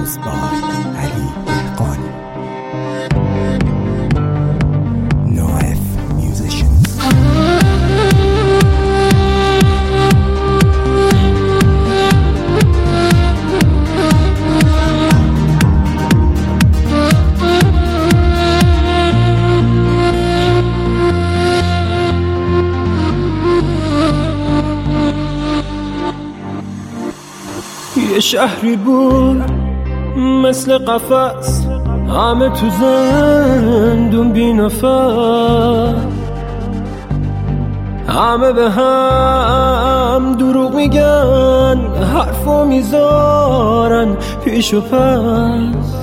Composed by Ali Dehqani. Noef Musicians. یه شهری بود مثل قفس، همه تو زندون بی نفس، همه به هم دروغ میگن، حرفو میذارن پیش و پس.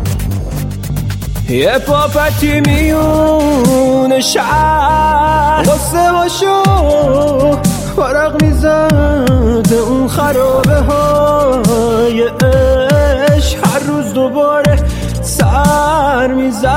یه پاپتی میون شهر قصه هاشو ورق میزده، اون خرابه های عشق هر روز دوباره سر میزد.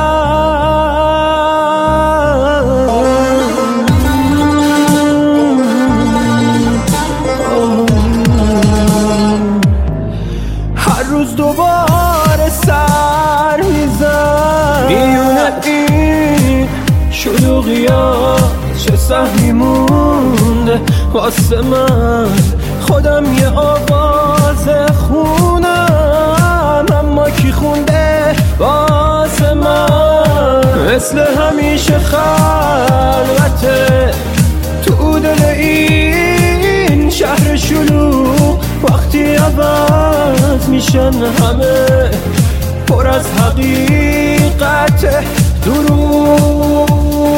هر روز دوباره سر میزد. میونه این شلوغی ها چه سهمی مونده واسه من، خودم یه آواز خونم، اما کی خونده واسه من؟ مثل همیشه خلوته تو دل این شهر شلوغ، وقتی عوض میشن همه پر از حقیقت دروغ.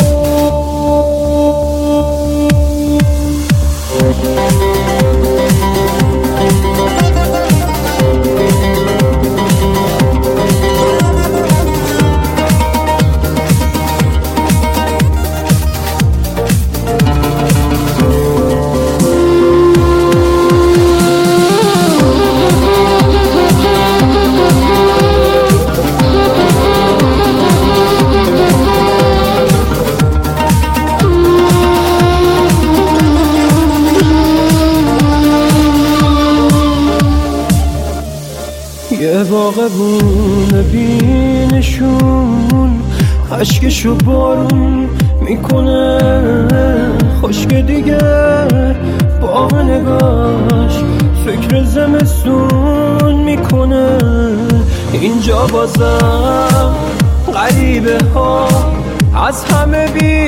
یه باغبون بینشون عشقشو بارون میکنه، خشک دیگه با نگاش فکر زمستون میکنه. اینجا بازم غریبه ها از همه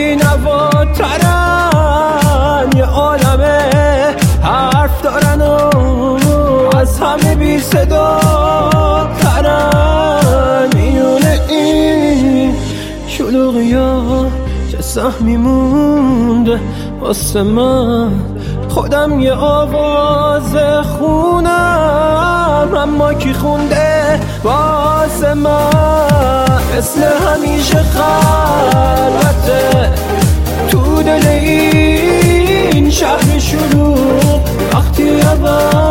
بینواترن، یه عالمه حرف دارن و از همه بی صدا ترن. میونه این شلوغی ها چه سهمی مونده واسه من، خودم یه آواز خونم، اما کی خونده واسه من؟ مثل همیشه خلوته تو دل این شهر شلوغ، وقتی عوض